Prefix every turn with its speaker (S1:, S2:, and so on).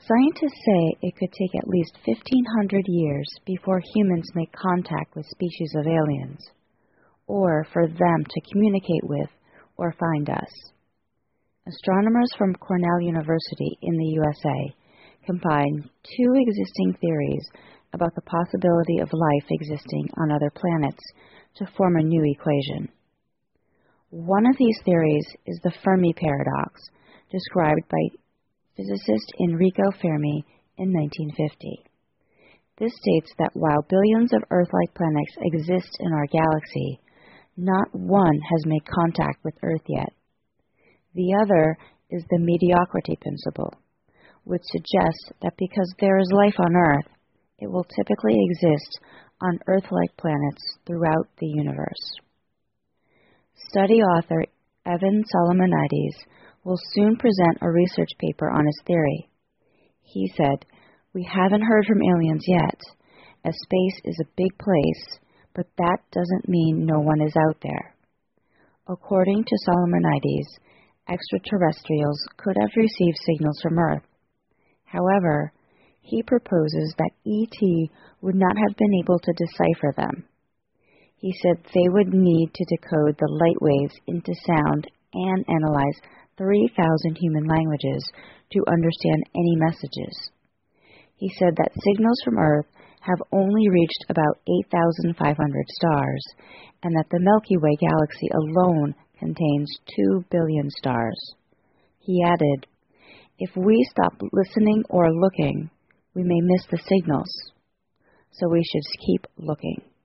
S1: Scientists say it could take at least 1,500 years before humans make contact with species of aliens, or for them to communicate with or find us. Astronomers from Cornell University in the USA combined two existing theories about the possibility of life existing on other planets to form a new equation. One of these theories is the Fermi paradox, described by physicist Enrico Fermi in 1950. This states that while billions of Earth-like planets exist in our galaxy, not one has made contact with Earth yet. The other is the mediocrity principle, which suggests that because there is life on Earth, it will typically exist on Earth-like planets throughout the universe. Study author Evan Solomonides will soon present a research paper on his theory. He said, "We haven't heard from aliens yet, as space is a big place, but that doesn't mean no one is out there." According to Solomonides, extraterrestrials could have received signals from Earth. However, he proposes that ET would not have been able to decipher them. He said they would need to decode the light waves into sound and analyze 3,000 human languages to understand any messages. He said that signals from Earth have only reached about 8,500 stars, and that the Milky Way galaxy alone contains 2 billion stars. He added, "If we stop listening or looking, we may miss the signals, so we should keep looking."